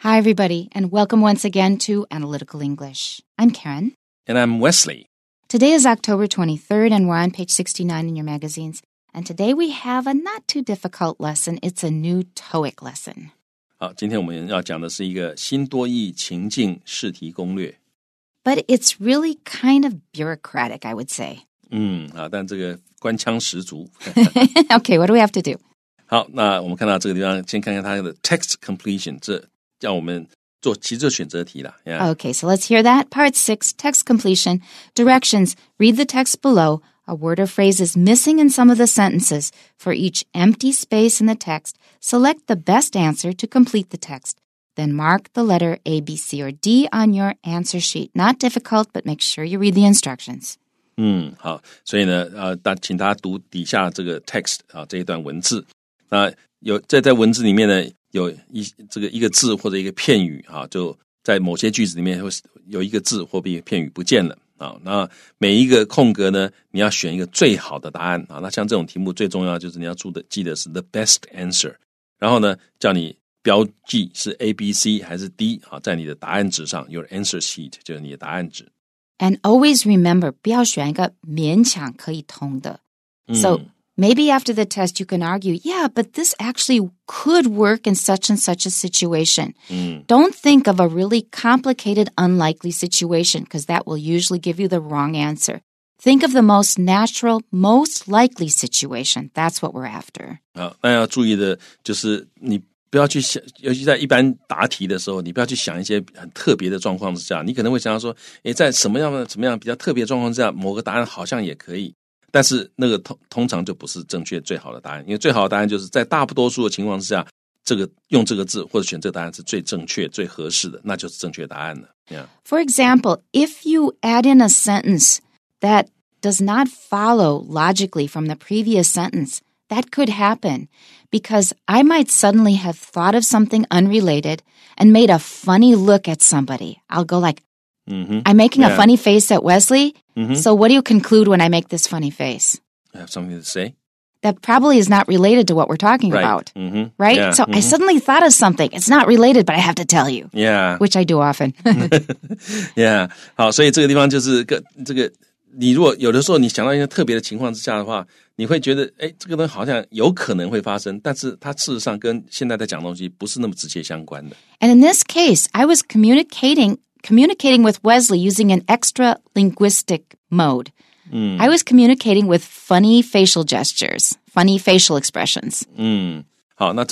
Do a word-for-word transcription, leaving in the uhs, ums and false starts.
Hi, everybody, and welcome once again to Analytical English. I'm Karen. And I'm Wesley. Today is October twenty-third, and we're on page sixty-nine in your magazines. And today we have a not too difficult lesson. It's a new TOEIC lesson. 好，今天我们要讲的是一个新多益情境试题攻略。 But it's really kind of bureaucratic, I would say. 嗯，好，但这个官腔十足。 Okay, what do we have to do? 好，那我们看到这个地方，先看看它的 text completion， 这叫我们做其实就选择题啦。Yeah. Okay, so let's hear that. Part six, text completion. Directions. Read the text below. A word or phrase is missing in some of the sentences. For each empty space in the text, select the best answer to complete the text. Then mark the letter A, B, C, or D on your answer sheet. Not difficult, but make sure you read the instructions. 嗯，好，所以呢，呃，大请大家读底下这个 text 啊这一段文字。那有在在文字里面呢，有一这个一个字或者一个片语啊，就在某些句子里面会有一个字或一个片语不见了啊。那每一个空格呢，你要选一个最好的答案啊。那像这种题目最重要就是你要注的记得是 the best answer， 然后呢，叫你标记是 A、B、C 还是 D 啊，在你的答案纸上 your answer sheet 就是你的答案纸。 And always remember, 不要选一个勉强可以通的。So maybe after the test you can argue, yeah, but this actually could work in such and such a situation. Mm. Don't think of a really complicated, unlikely situation because that will usually give you the wrong answer. Think of the most natural, most likely situation. That's what we're after. 好，那要注意的就是你不要去想，尤其在一般答题的时候，你不要去想一些很特别的状况之下，你可能会想到说，诶，在什么样的怎么样比较特别的状况之下，某个答案好像也可以，但是那个通通常就不是正确最好的答案，因为最好的答案就是在大多数的情况之下，这个用这个字或者选这个答案是最正确、最合适的，那就是正确答案了。Yeah. For example, if you add in a sentence that does not follow logically from the previous sentence, that could happen because I might suddenly have thought of something unrelated and made a funny look at somebody. I'll go like, mm-hmm. I'm making yeah. a funny face at Wesley. Mm-hmm. So what do you conclude when I make this funny face? I have something to say. That probably is not related to what we're talking right. about. Mm-hmm. Right? Yeah. So mm-hmm. I suddenly thought of something. It's not related, but I have to tell you. Yeah. Which I do often. yeah. 好，所以这个地方就是个这个你如果有的时候你想到一个特别的情况之下的话，你会觉得诶这个东西好像有可能会发生，但是它事实上跟现在在讲的东西不是那么直接相关的。 And in this case, I was communicating communicating with Wesley using an extra linguistic mode. Mm. I was communicating with funny facial gestures, funny facial expressions. 嗯，好，那